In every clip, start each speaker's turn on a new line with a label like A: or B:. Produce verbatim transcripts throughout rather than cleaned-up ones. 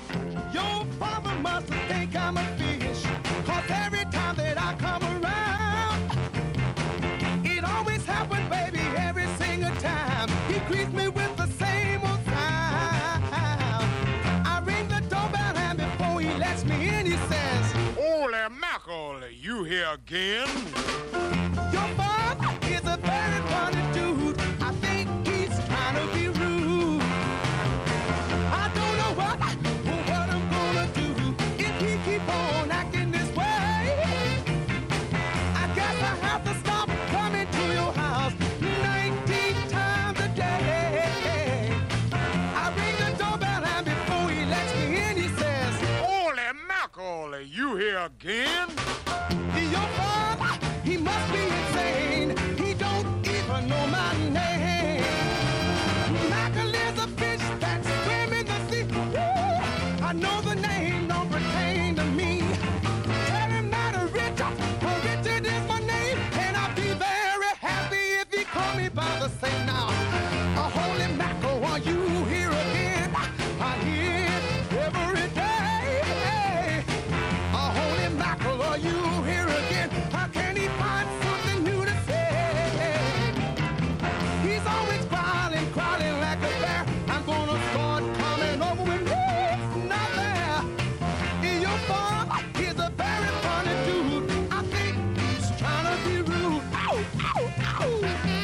A: Your father must think I'm a fish, 'cause every time that I come around, it always happens, baby, every single time. He greets me with the same old sound. I ring the doorbell and before he lets me in, he says,
B: "Holy mackerel, you here again?"
A: your father is a very funny dude. I think he's trying to be rude. I don't know what, what I'm gonna do if he keep on acting this way. I guess I have to stop coming to your house nineteen times a day. I ring the doorbell and before he lets me in, he says,
B: "Holy mackerel, you here again?"
A: your father, he must be insane. He don't even know my name. Mackerel is a fish that swim in the sea. Woo! I know the name don't pertain to me. Tell him that a Richard, a Richard is my name, and I'll be very happy if he call me by the same now. A holy mackerel, are you here again? I hear it every day. A holy mackerel, are you here again? How can he find something new to say? He's always growling, growling like a bear. I'm gonna start coming over when he's not there. Your father is a very funny dude. I think he's trying to be rude. Ow, ow, ow.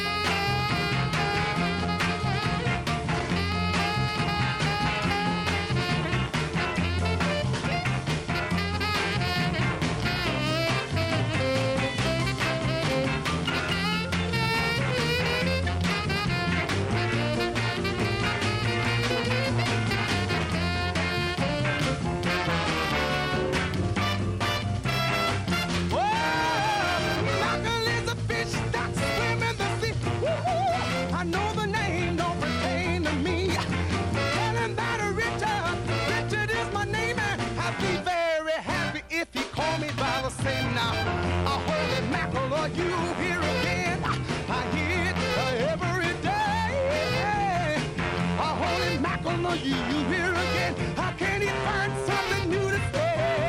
A: Mackerel is a fish that swim in the sea. Woo-hoo! I know the name don't pertain to me. Tell him that a Richard, Richard is my name, and I'd be very happy if he called me by the same now. A holy mackerel, are you here again? I hear it uh, every day. A holy mackerel, are you here again? How can he find something new to say?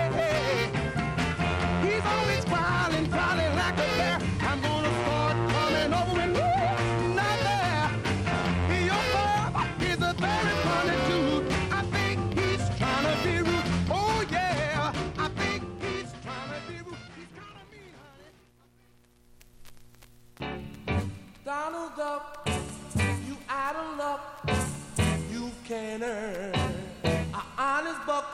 A: He's always growling, growling like a bear. I'm gonna start coming over when he's not there. Your father is a very funny dude. I think he's trying to be rude. Oh yeah, I think he's trying to be rude. He's kind of mean, honey.
C: Donald Duck, you out of luck. You can earn an honest buck.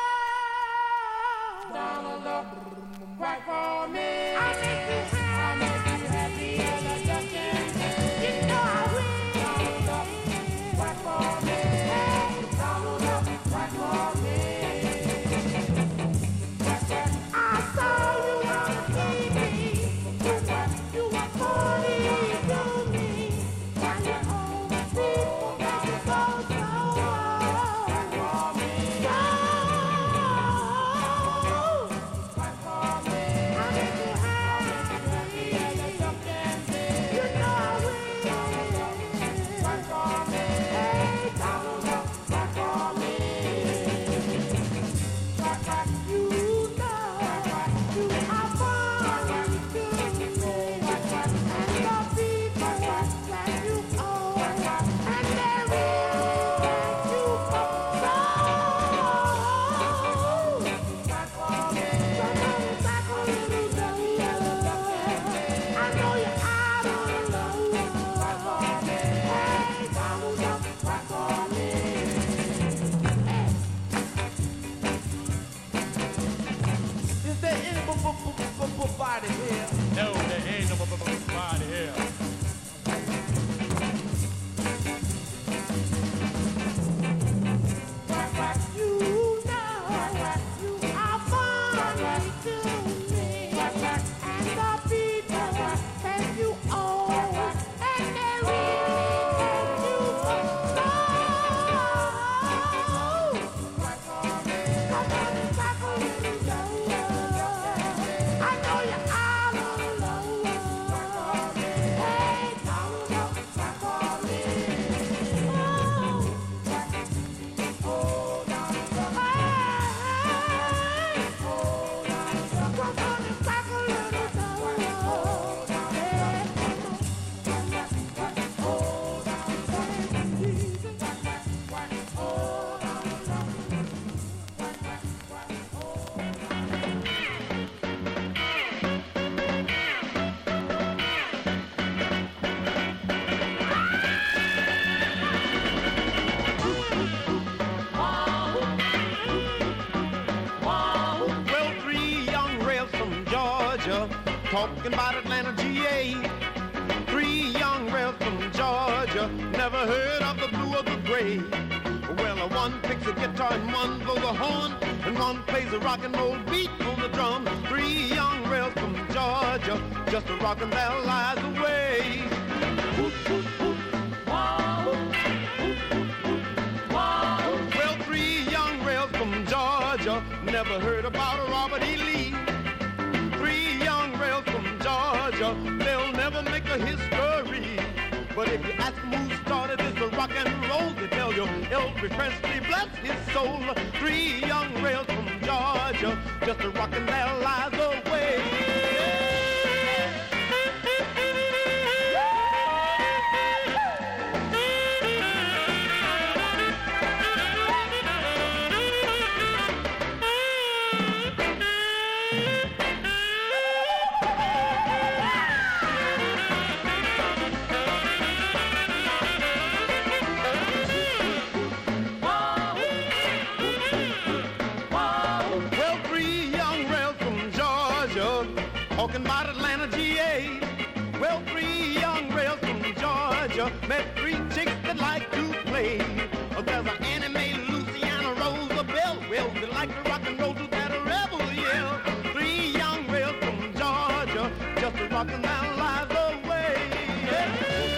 C: Donald Duck, quack for me. I make you happy. I make you happy as a duck can. You know I will. Donald Duck, quack for me. Hey, Donald Duck, quack for me. Quack, quack. I saw you on T V. Quack, quack. You were funny to me. Quack, quack. People got to go so. Quack for me. So. Quack for me. I make you happy.
D: Georgia, talking about Atlanta, G A. Three young rebels from Georgia, never heard of the blue or the gray. Well, uh, one picks a guitar and one blows a horn, and one plays a rock and roll beat on the drum. Three young rebels from Georgia, just a rockin' their lives away. Whoop, whoop, whoop. Wow. Whoop, whoop, whoop. Wow. Well, three young rebels from Georgia, never heard about Robert E. Lee. Three young rebels from Georgia, they'll never make a history. But if you ask them who started this rock and roll, they tell you Elvis Presley, bless his soul. Three young rebels from Georgia, just a rockin' their lives away. Talking about Atlanta, G A. Well, three young rails from Georgia met three chicks that like to play. Oh, there's an Annie Mae, Luciana Rose, a Belle. Well, they like to rock and roll to that rebel yell. Three young rails from Georgia, just a rockin' their lives away. Yeah.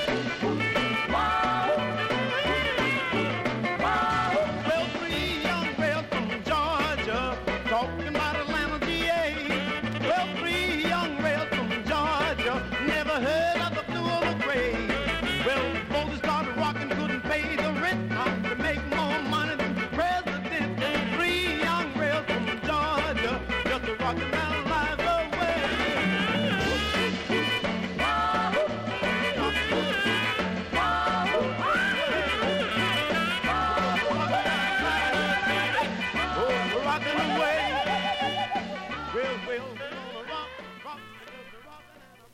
D: Wow. Wow. Well, three young rails from Georgia, talking about Atlanta, G A. Well, three never heard of the blue or the gray. Well, before they started rocking, couldn't pay the rent. Now to make more money than president. Three young rails from Georgia, just a rocking their lives away. Wow. Wow. Oh, rocking away. Well, well, gonna rock, rock, rock.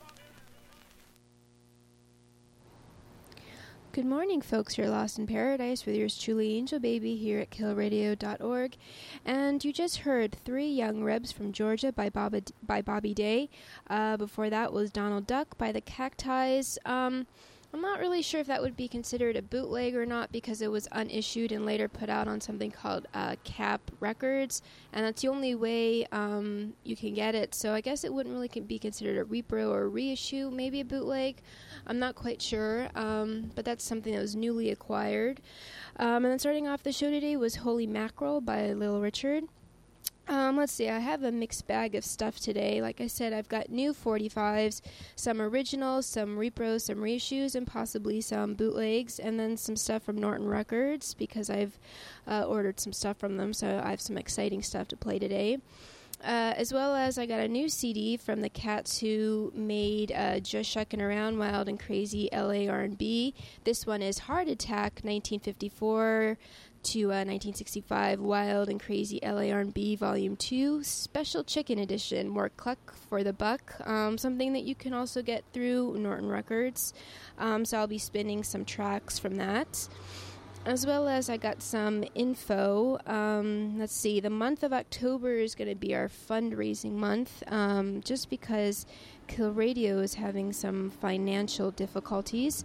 E: Good morning, folks. You're Lost in Paradise with yours truly, Angel Baby, here at kill radio dot org. And you just heard Three Young Rebs from Georgia by, Bob- by Bobby Day. Uh, before that was Donald Duck by the Cactis. Um, I'm not really sure if that would be considered a bootleg or not because it was unissued and later put out on something called uh, Cap Records. And that's the only way um, you can get it. So I guess it wouldn't really be considered a repro or a reissue, maybe a bootleg. I'm not quite sure, um, but that's something that was newly acquired. Um, and then starting off the show today was Holy Mackerel by Little Richard. Um, let's see, I have a mixed bag of stuff today. Like I said, I've got new forty-fives, some originals, some repros, some reissues, and possibly some bootlegs, and then some stuff from Norton Records because I've uh, ordered some stuff from them, so I have some exciting stuff to play today. Uh, as well as I got a new C D from the cats who made uh, Just Shuckin' Around Wild and Crazy L A R and B. This one is Heart Attack nineteen fifty-four to uh, nineteen sixty-five Wild and Crazy L A R and B Volume two Special Chicken Edition. More cluck for the buck. Um, something that you can also get through Norton Records. Um, so I'll be spinning some tracks from that. As well as I got some info. Um, let's see, the month of October is going to be our fundraising month, um, just because Kill Radio is having some financial difficulties.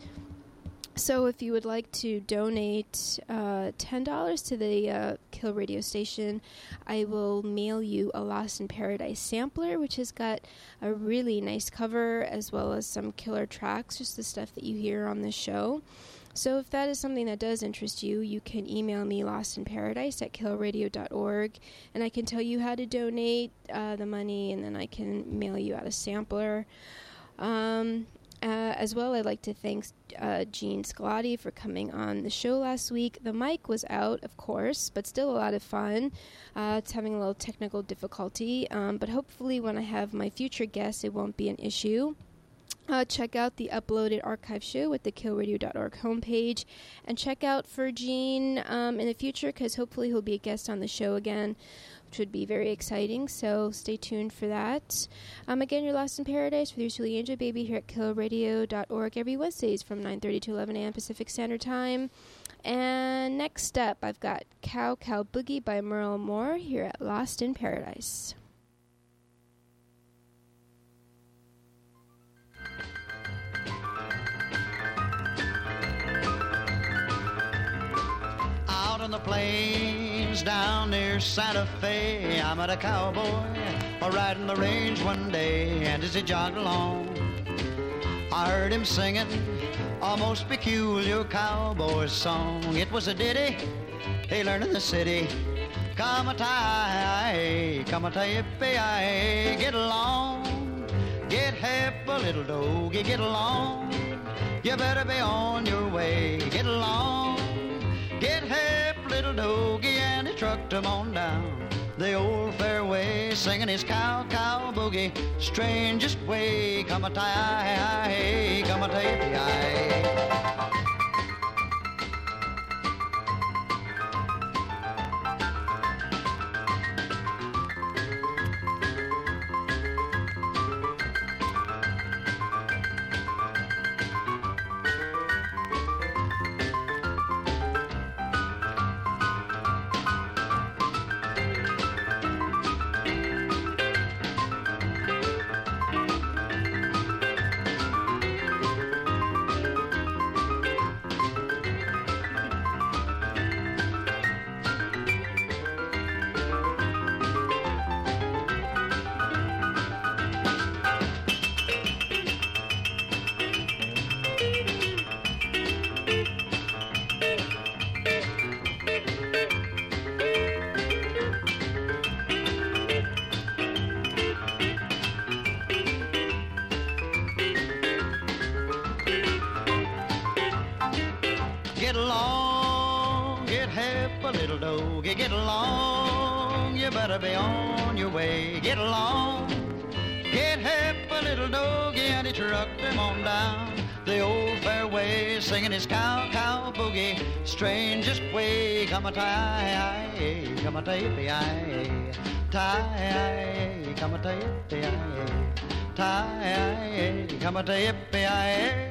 E: So if you would like to donate uh, ten dollars to the uh, Kill Radio station, I will mail you a Lost in Paradise sampler, which has got a really nice cover as well as some killer tracks, just the stuff that you hear on this show. So if that is something that does interest you, you can email me lostinparadise at kill radio dot org, and I can tell you how to donate uh, the money, and then I can mail you out a sampler. Um, uh, as well, I'd like to thank uh, Gene Scolati for coming on the show last week. The mic was out, of course, but still a lot of fun. Uh, it's having a little technical difficulty, um, but hopefully when I have my future guests, it won't be an issue. Uh, check out the uploaded archive show with the kill radio dot org homepage, and check out for Gene um, in the future, because hopefully he'll be a guest on the show again, which would be very exciting, so stay tuned for that. Um, again, you're Lost in Paradise with your Julie Angel Baby here at kill radio dot org every Wednesdays from nine thirty to eleven a.m. Pacific Standard Time. And next up, I've got Cow Cow Boogie by Merle Moore here at Lost in Paradise.
F: plains down near Santa Fe. I met a cowboy riding the range one day, and as he jogged along, I heard him singing a most peculiar cowboy song. It was a ditty he learned in the city. Come a tie, come a tie, yippee-yi, get along, get hep a little doggy, get along. You better be on your way, get along, get hep little doggy, and he trucked him on down the old fairway, singing his cow, cow boogie, strangest way. Come a tie, come a tie. Get along, get hep a little doggy, get along, you better be on your way. Get along, get hep a little doggy, and he trucked him on down the old fairway, singing his cow, cow boogie, strangest way. Come a tie, come a tie, tie, come a tie, tie, come a tie.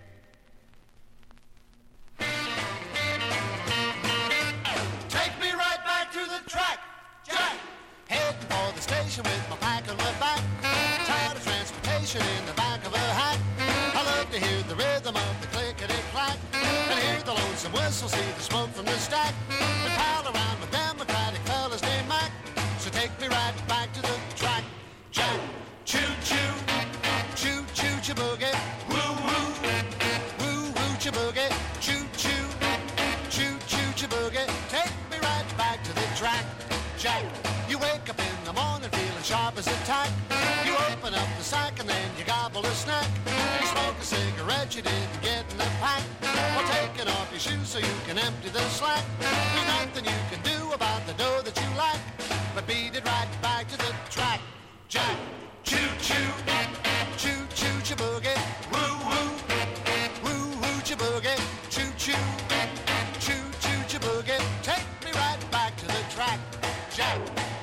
G: With my pack on my back, tired of transportation in the back of a hack. I love to hear the rhythm of the clickety-clack, and hear the lonesome whistle, see the smoke from the stack, and pal around with democratic fellas named Mac. So take me right back to the track, Jack. Choo-choo, choo-choo, cha-boogie, woo-woo, woo-woo, cha-boogie, choo-choo, choo-choo, cha-boogie. Take me right back to the track, Jack. You wake up in the morning feeling sharp as a tack. You open up the sack and then you gobble a snack. You smoke a cigarette you didn't get in the pack. While taking off your shoes so you can empty the slack. There's nothing you can do about the dough that you lack, but beat it right back to the track, Jack. Choo-choo, choo-choo, cha-boogie, woo-woo, woo-woo, cha-boogie, choo-choo, choo-choo, cha-boogie. Take me right back to the track, Jack.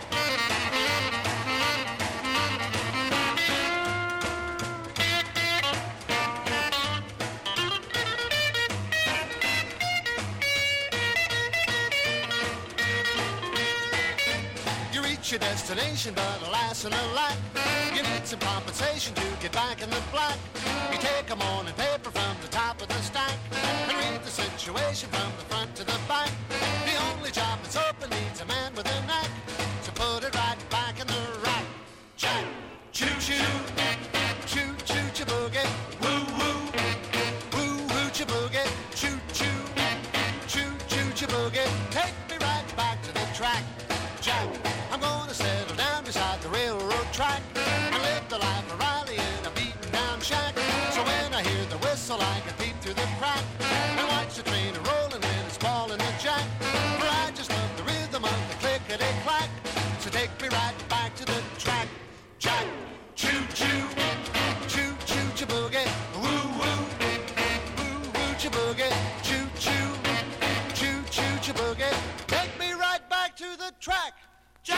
G: Your destination, but alas and alack, you need some compensation to get back in the black. You take a morning paper from the top of the stack and read the situation from the front to the back. The only job that's open needs a man with a knack, so put it right back in the rack, Jack. Choo-choo, choo-choo, cha-boogie, woo-woo, woo-woo, cha-boogie, choo-choo, choo-choo, cha-boogie. Take me right back to the track, Jack. I'm gonna settle down beside the railroad track and live the life of Riley in a beaten down shack. So when I hear the whistle I can peep through the crack and watch the train rolling when it's balling the jack. For I just love the rhythm of the clickety-clack. So take me right back to the track, Jack. Choo-choo, choo-choo, cha-boogie, woo-woo, woo-woo, cha-boogie, choo-choo, choo-choo, cha-boogie. Take me right back to the track, Jack!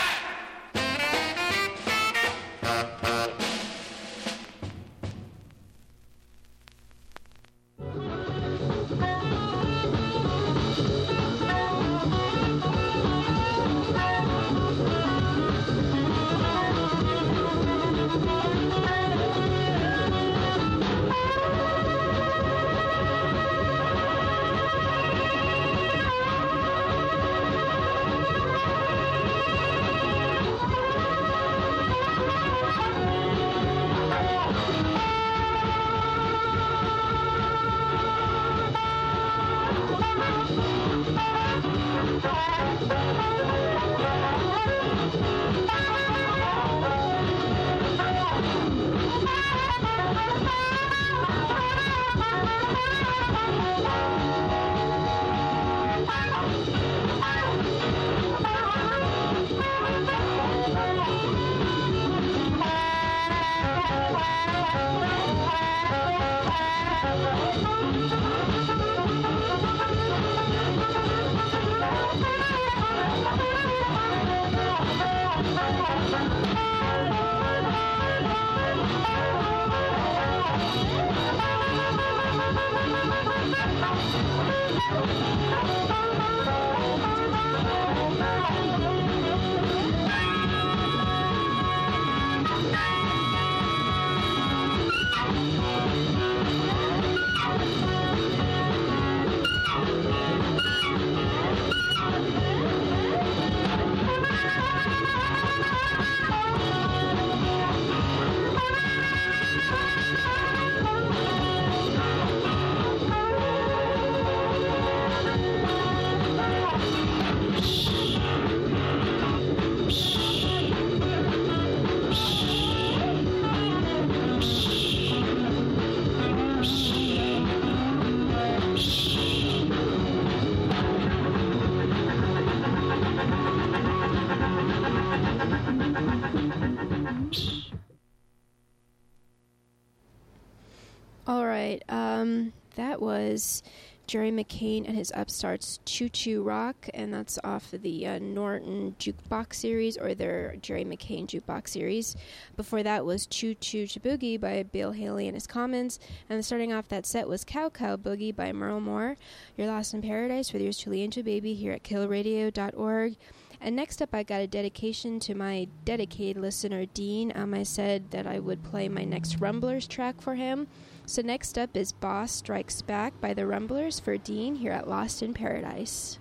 E: All right, um, that was Jerry McCain and his Upstarts Choo Choo Rock, and that's off of the uh, Norton Jukebox series, or their Jerry McCain Jukebox series. Before that was Choo Choo Boogie by Bill Haley and his Commons, and starting off that set was Cow Cow Boogie by Merle Moore. You're Lost in Paradise with yours truly, Angel Baby, here at kill radio dot org. And next up, I got a dedication to my dedicated listener, Dean. Um, I said that I would play my next Rumblers track for him. So next up is Boss Strikes Back by the Rumblers for Dean here at Lost in Paradise.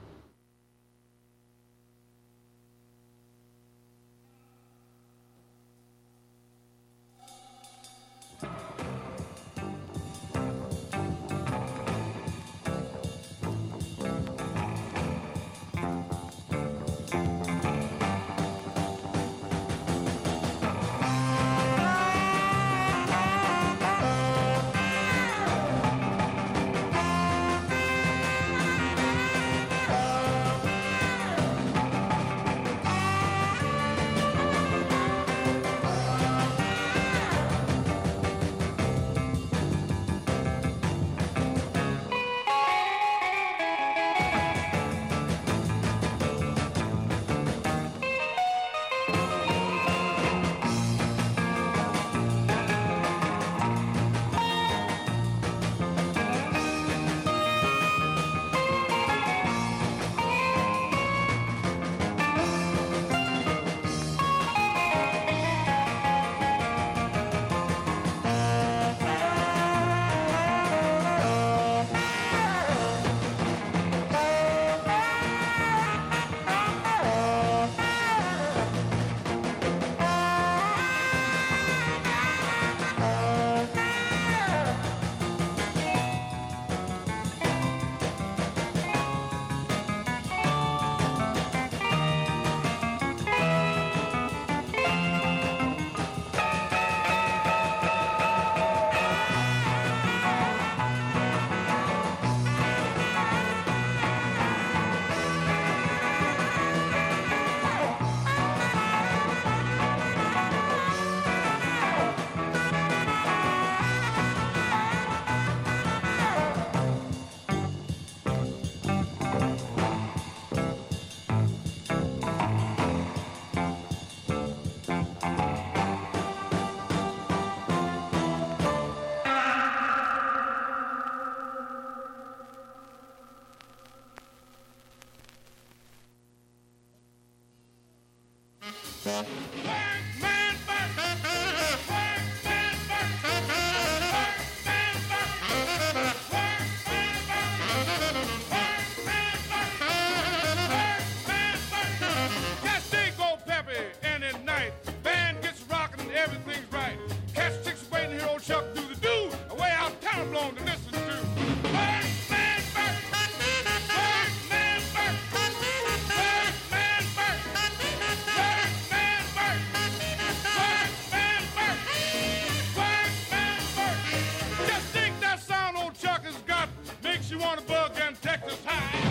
B: Away out town belong to listen to. Work, man, work. Work, you want to bug them Texas high.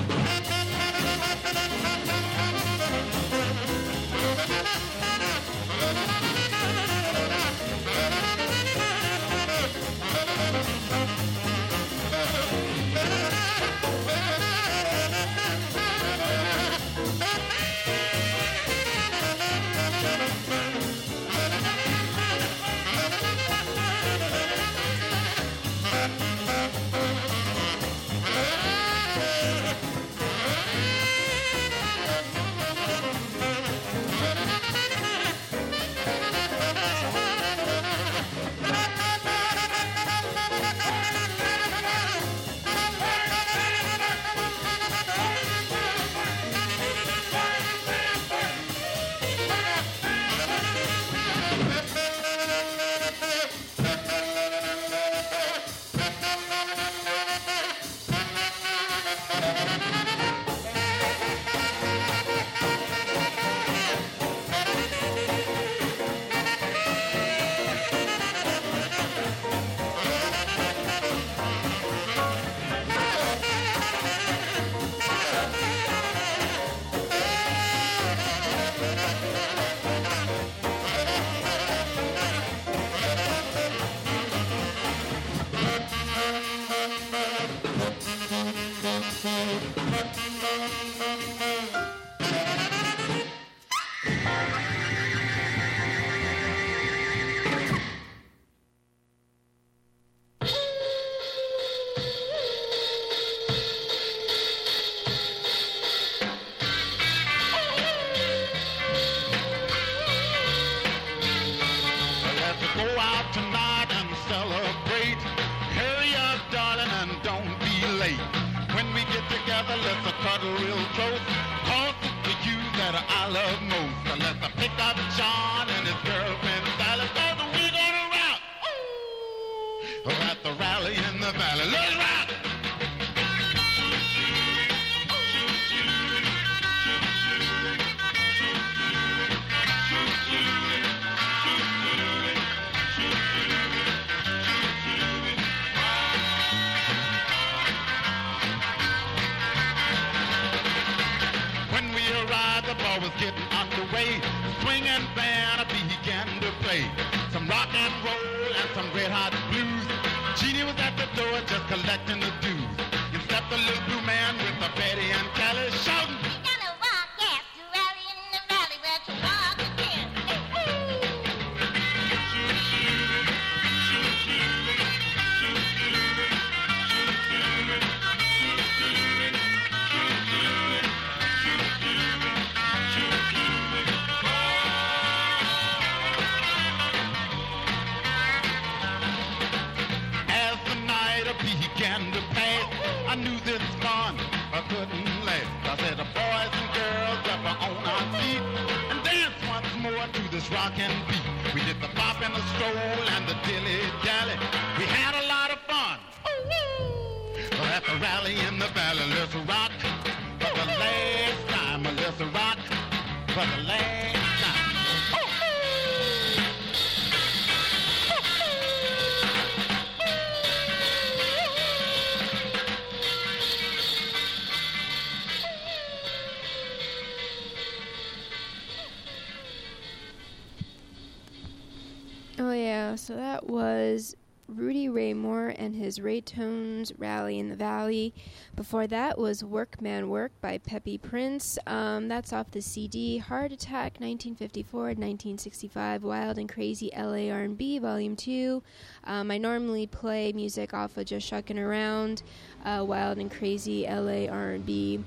E: Oh yeah, so that was Rudy Ray Moore and his Raytones Rally in the Valley. Before that was Workman Work by Peppy Prince. Um, that's off the C D Heart Attack nineteen fifty-four to nineteen sixty-five Wild and Crazy L A R and B Volume two. Um, I normally play music off of Just Shuckin' Around, uh, Wild and Crazy L A R and B.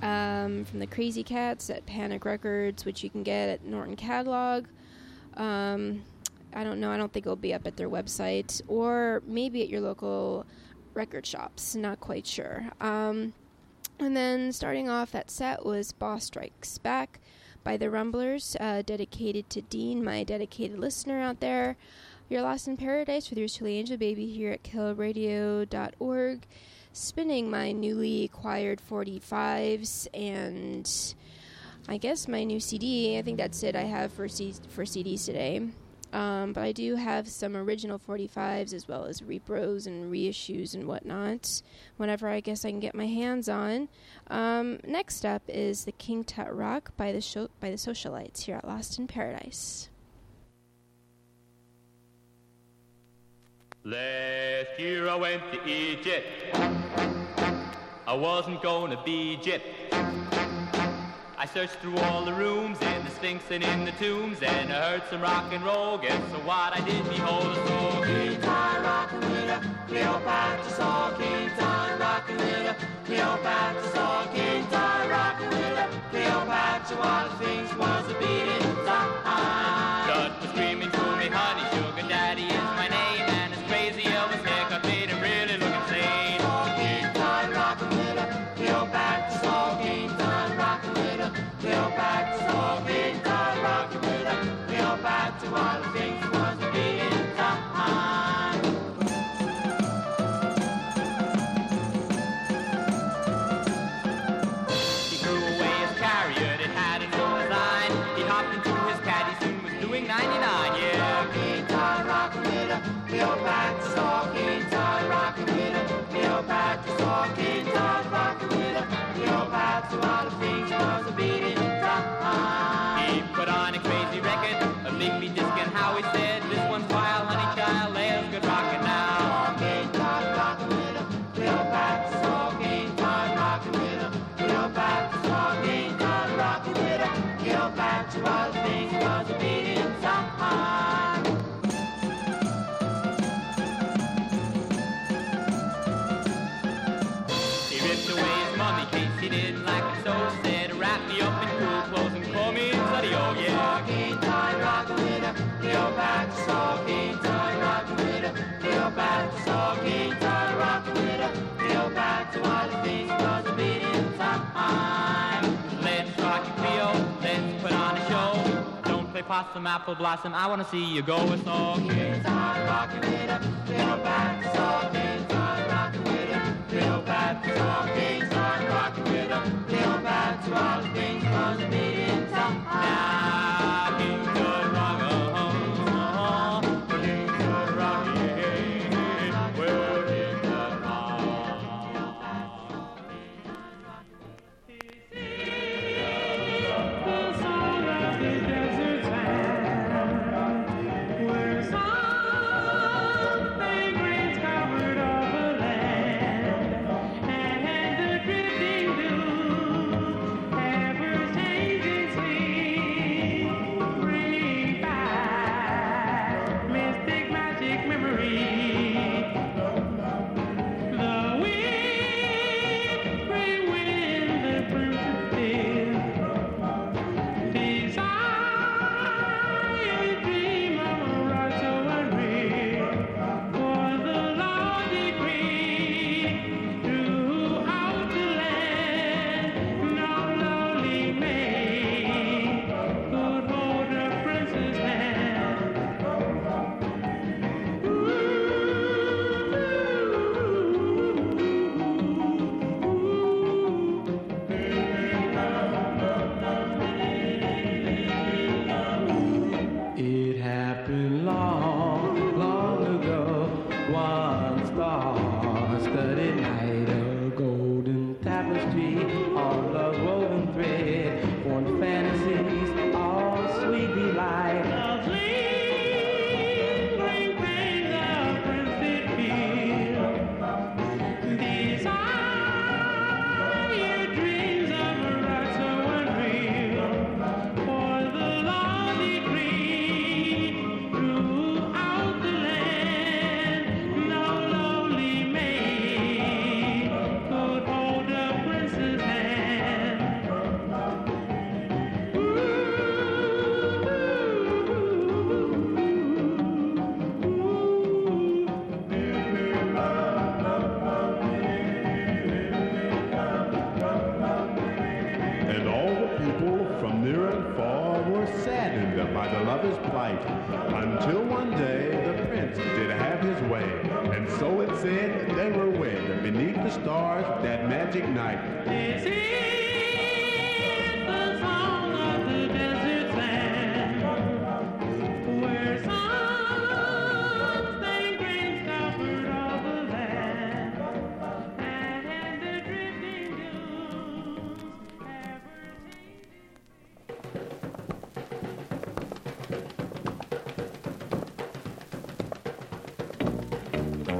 E: Um, from the Crazy Cats at Panic Records, which you can get at Norton Catalog. Um... I don't know. I don't think it'll be up at their website, or maybe at your local record shops. Not quite sure. Um, and then starting off that set was Boss Strikes Back by the Rumblers, uh, dedicated to Dean, my dedicated listener out there. You're Lost in Paradise with yours truly, Angel Baby, here at kill radio dot org, spinning my newly acquired forty-fives and I guess my new C D. I think that's it I have for C- for C Ds today. Um, but I do have some original forty-fives as well as repros and reissues and whatnot, whenever I guess I can get my hands on. Um, next up is the King Tut Rock by the Sho- by the Socialites here at Lost in Paradise.
H: Last year I went to Egypt. I wasn't gonna be gypped. I searched through all the rooms in the Sphinx and in the tombs, and I heard some rock and roll. Guess so what I did, behold, I saw King Tut rockin' with her. Cleopatra saw King Tut rockin' with her. Cleopatra saw King Tut rockin' with her. Cleopatra, while the Sphinx was a beating time. Tut was screaming to me, honey, sugar daddy is my name, and his crazy Elvis haircut made him really look insane. King Tut rockin' with her. Cleopatra saw King Tut rockin' with her. Cleopatra saw King Tut rockin' with her. Cleopatra, while the Sphinx was a beating time. He threw away his chariot, it had a new design. He hopped into his caddy, soon was doing ninety-nine, yeah. King Tut rockin' with her. Cleopatra saw King Tut rockin' with her. Cleopatra saw King Tut rockin' with her. Cleopatra, while the Sphinx was a beating time. He put on a crazy record, a big beat disc, and how he said, this one's wild, honey child, let's get rockin' now. King Tut rockin' with her. Cleopatra saw King Tut rockin' with her. Cleopatra saw King Tut rockin' with her. Cleopatra, while the Sphinx was a beating time. He ripped away his mummy case, he didn't like it so, said, wrap me up in cool clothes and call me Teddy, oh yeah. King Tut rockin' with her. Cleopatra saw King Tut rockin' with her. Cleopatra saw King Tut rockin' with her. Cleopatra, while the Sphinx was a beating time. Let's rock it, Cleo, let's put on a show. Don't play possum, apple blossom, I wanna see you go. It's all King Tut rockin' with her. Cleopatra saw King Tut rockin' with her. Cleopatra saw King Tut rockin' with her. Cleopatra, while the Sphinx was a beating time. Now King Tut rock, oh, King Tut rock, yeah, well, King Tut rock.
C: The song of the desert sand, where something rains covered over land, and the drifting dew, ever changing sleep, bringing back mystic magic memory. The whispering wind, the crimson field, desire, dream of a ride so unreal, for the law decree throughout the land, no lowly maid could hold her prince's hand. It happened long, long ago. One star-studded night, a golden tapestry, all of woven thread, formed fantasies, all sweet delight. Love's lingering pains a prince did feel. Desire, dreams of a ride so unreal, for the law decree throughout the land, no lowly maid could hold a prince's hand.
I: And all the people from near and far were saddened by the lover's plight, until one day the prince did have his way, and so it said they were wed beneath the stars that magic night.
C: This is the song of the desert sand, where some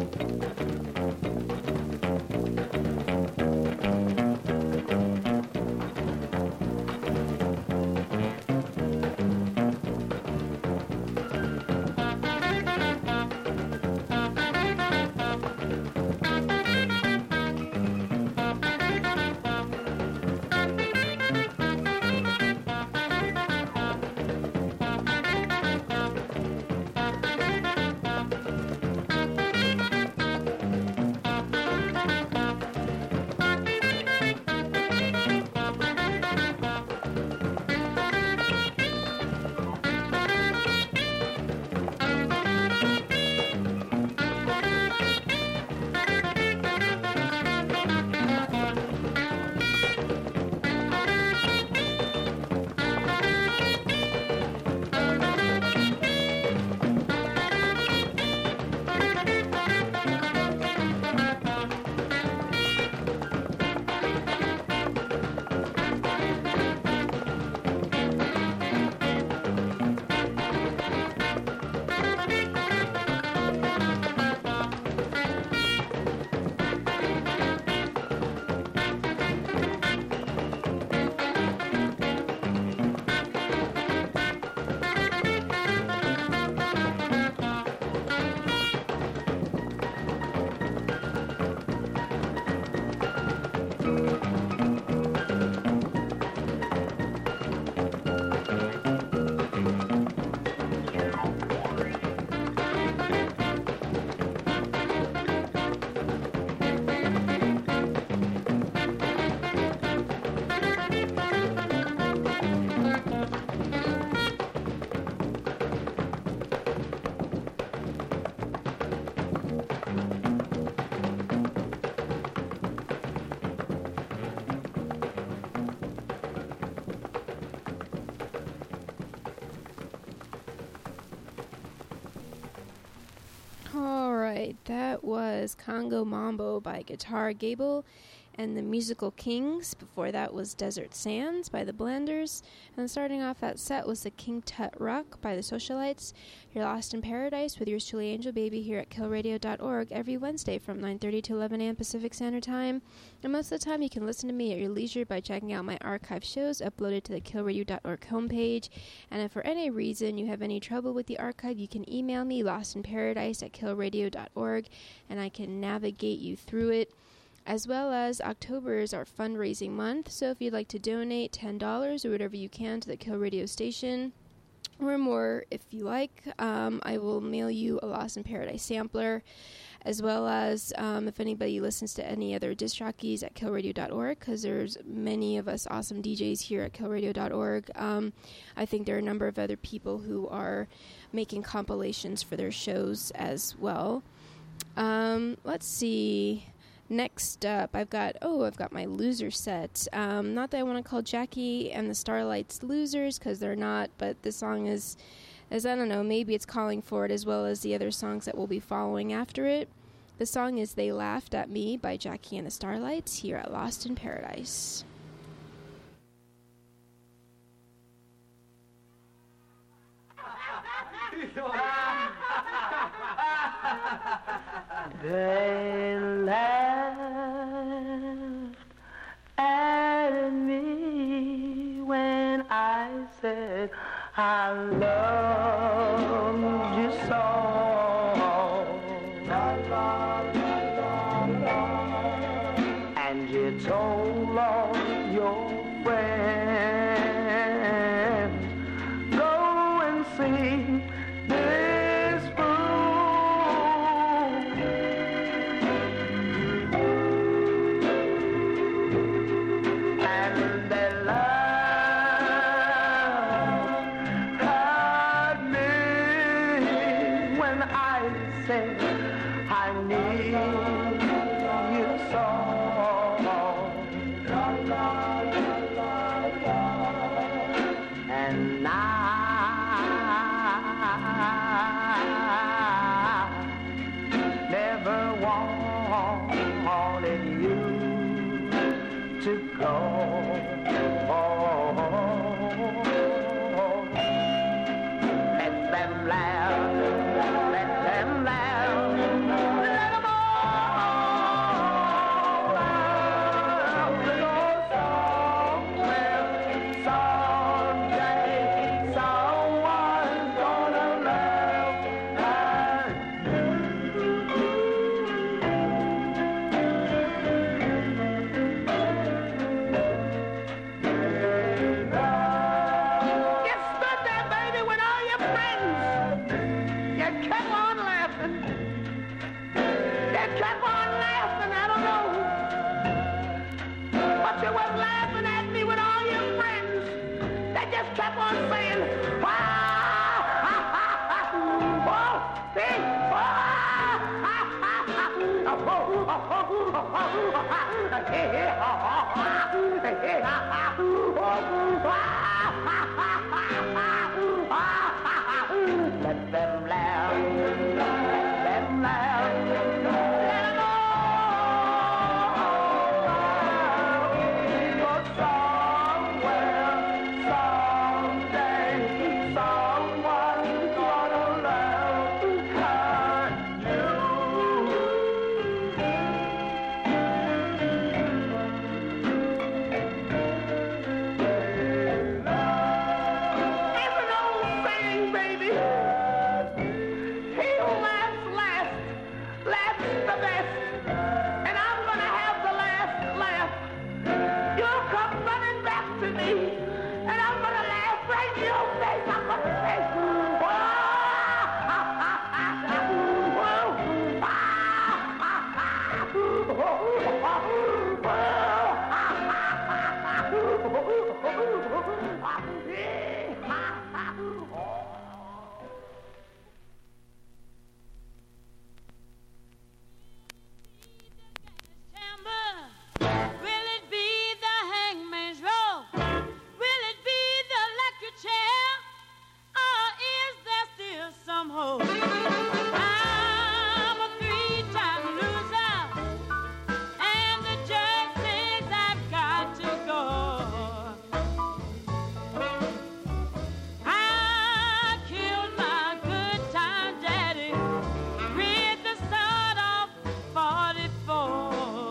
E: That was Congo Mambo by Guitar Gable and the Musical Kings. Before that was Desert Sands by the Blenders. And starting off that set was the King Tut Rock by the Socialites. You're Lost in Paradise with yours truly, Angel Baby, here at kill radio dot org every Wednesday from nine thirty to eleven a.m. Pacific Standard Time. And most of the time you can listen to me at your leisure by checking out my archive shows uploaded to the kill radio dot org homepage. And if for any reason you have any trouble with the archive, you can email me, lostinparadise at kill radio dot org, and I can navigate you through it. As well as October is our fundraising month, so if you'd like to donate ten dollars or whatever you can to the Kill Radio station, or more if you like, um, I will mail you a Lost in Paradise sampler, as well as um, if anybody listens to any other disc jockeys at kill radio dot org, because there's many of us awesome D Js here at kill radio dot org. Um, I think there are a number of other people who are making compilations for their shows as well. Um, let's see... Next up, I've got, oh, I've got my loser set. Um, not that I want to call Jackie and the Starlights losers, because they're not, but the song is, as I don't know, maybe it's calling for it, as well as the other songs that will be following after it. The song is They Laughed at Me by Jackie and the Starlights here at Lost in Paradise.
J: They laughed at me when I said I love you so. And you told all your friends, go and see this fool. And they laughed at me when I said I need you so. And I never wanted you to go. Let them laugh, let them laugh, let them Let them laugh, let them laugh, let them all but somewhere, someday, someone's gonna laugh at There's an old saying, baby. He who laughs last, laughs the best. And I'm gonna have the last laugh. You'll come running back to me, and I'm gonna laugh right in your face. I'm gonna say,
C: Will it be the hangman's rope? Will it be the electric chair? Or is there still some hope? I'm a three-time loser, and the judge says I've got to go. I killed my good time daddy with the sawed off forty-four.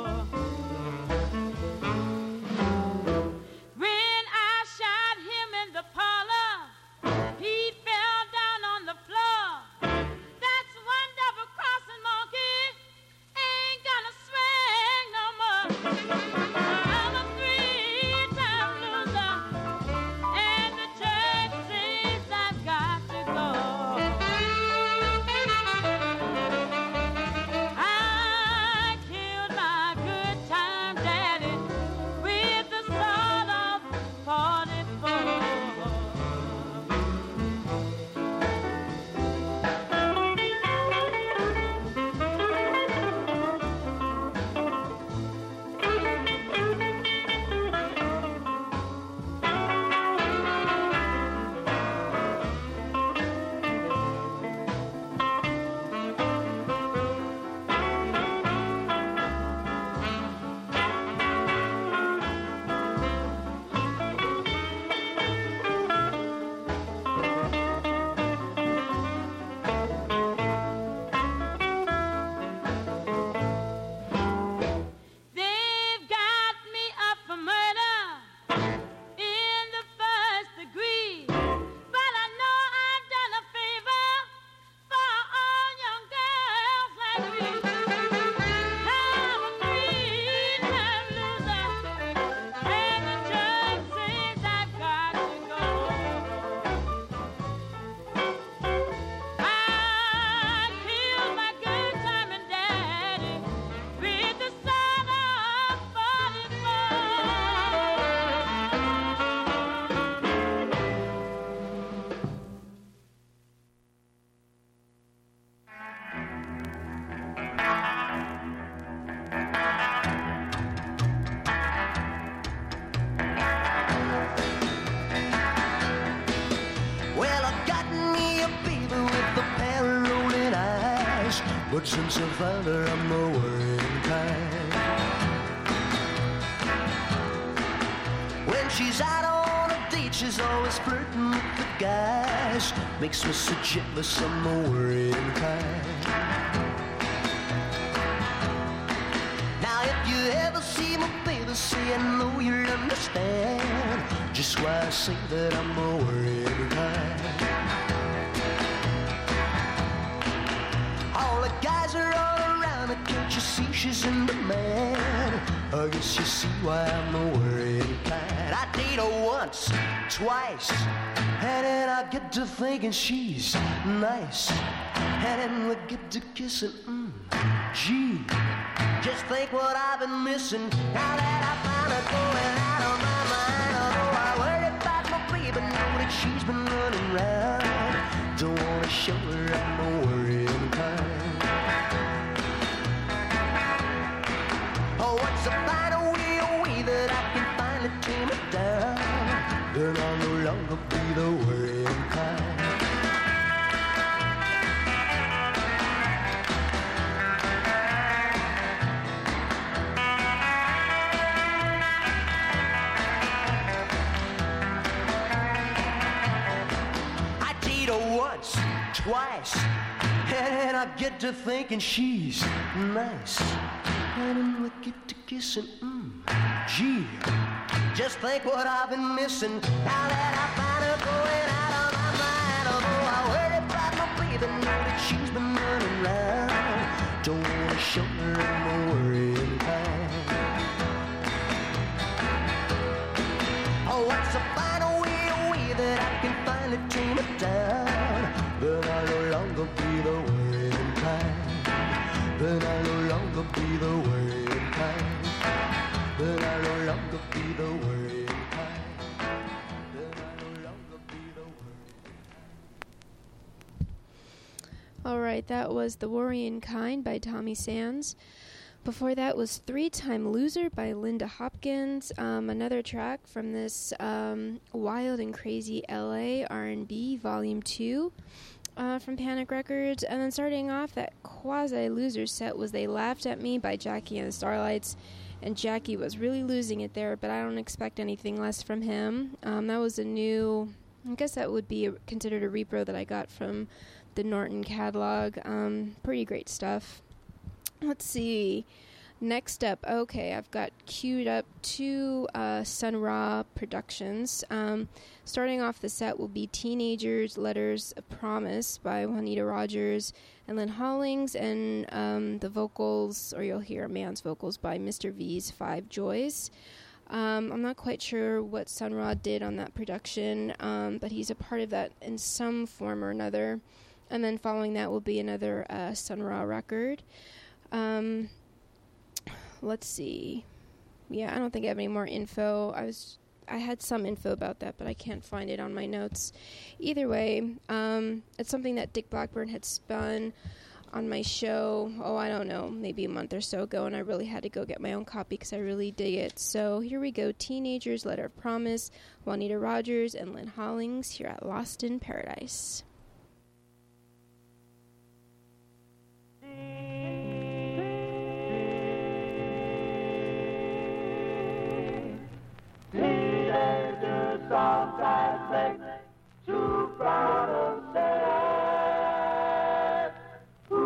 C: When I shot him in the parlor, he fell down on the floor. That's one double-crossing monkey ain't gonna swing no more. I'm a three-time loser, and the judge says I've got to go. I killed my good time daddy with the sawed-off forty-four. They've got me up for murder in the first degree, but I know I've done a favor for all young girls like me. I'm a three-time loser, and the judge says I've got to go. I killed my good time and daddy with the sawed-off forty-four.
F: Well, I got me a baby with a pair of rolling eyes, but since I found her, I'm the worrying kind. When she's out on a date, she's always flirting with the guys. Makes me so jealous, I'm the worrying kind. Now, if you ever see my baby, say I know you'll understand just why I say that I'm the worrying kind. All the guys are all around her, can't you see she's in demand? I guess you see why I'm the worrying kind. I date her once, twice, and then I get to thinking she's nice. And then we get to kissing, mm, gee, just think what I've been missing. Now that I found her going out of my mind, although I worry about my baby, know that she's been running round. Don't wanna show her I'm the worrying kind.
K: a final way, a way that I can finally tame it down. Then I'll no longer be the worrying kind. I date her once, twice, and I get to thinking she's nice. And then we get to kissing, mmm, gee. Just think what I've been missing. Now that I find her going out of my mind. Although I worry about my baby, know that she's been running round. Don't wanna show her in my worrying time. Oh, what's a final way, a way that I can finally tame it down? Then I'll no longer be the worrying kind. Then I'll no longer be the worrying kind. Then I'll no longer be the worrying kind. Then I'll no longer be the worrying kind.
E: All right, that was The Worrying Kind by Tommy Sands. Before that was Three-Time Loser by Linda Hopkins. Um, another track from this um, Wild and Crazy L A R and B Volume two. Uh, from Panic Records. And then starting off that quasi-loser set was They Laughed at Me by Jackie and the Starlights. And Jackie was really losing it there, but I don't expect anything less from him. Um, that was a new, I guess that would be a, considered a repro that I got from the Norton catalog. Um, pretty great stuff. Let's see. Next up, okay, I've got queued up two uh, Sun Ra productions. Um, starting off the set will be Teenagers' Letters of Promise by Juanita Rogers and Lynn Hollings, and um, the vocals, or you'll hear a man's vocals, by Mister V's Five Joys. Um, I'm not quite sure what Sun Ra did on that production, um, but he's a part of that in some form or another. And then following that will be another uh, Sun Ra record. Um... Let's see. Yeah, I don't think I have any more info. I was, I had some info about that, but I can't find it on my notes. Either way, um, it's something that Dick Blackburn had spun on my show, oh, I don't know, maybe a month or so ago, and I really had to go get my own copy because I really dig it. So here we go. Teenagers' Letter of Promise, Juanita Rogers and Lynn Hollings here at Lost in Paradise.
C: Sometimes make too proud of sad. Ooh,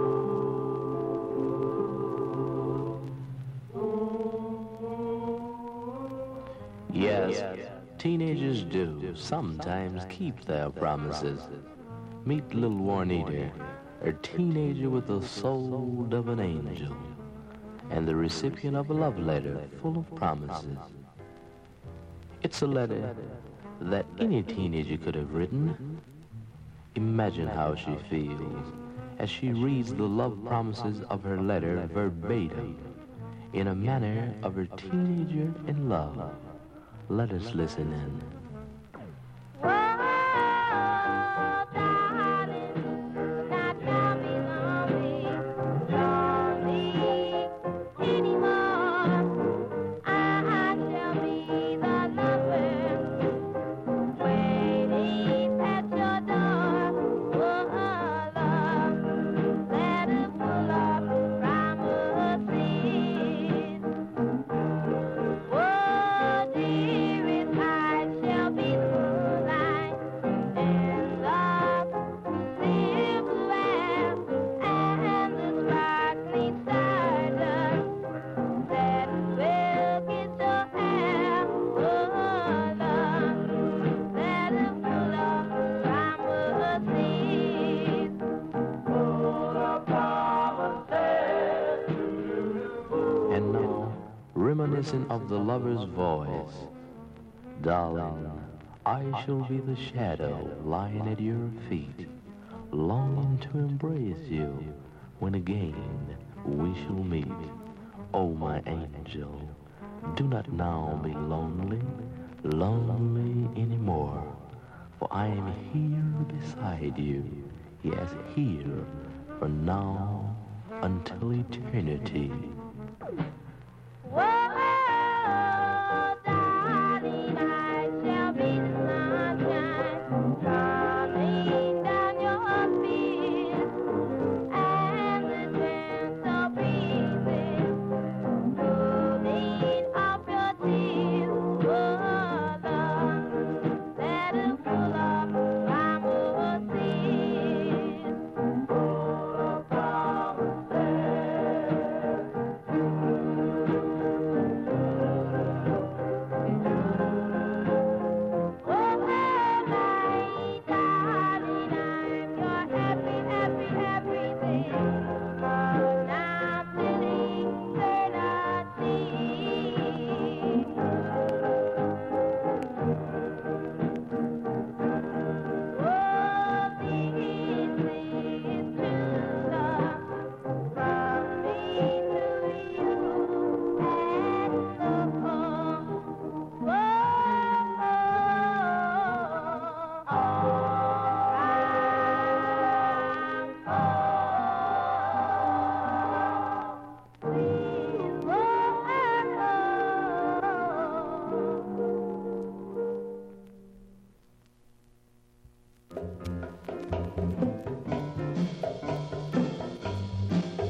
C: ooh.
L: Yes, yes, teenagers do sometimes keep their promises. Meet little Juanita, a teenager with the soul of an angel, and the recipient of a love letter full of promises. It's a letter that any teenager could have written. Imagine how she feels as she reads the love promises of her letter verbatim in a manner of her teenager in love. Let us listen in. Of the lover's voice, darling, I shall be the shadow lying at your feet, longing to embrace you when again we shall meet. Oh, my angel, do not now be lonely, lonely anymore, for I am here beside you, yes, here, from now until eternity.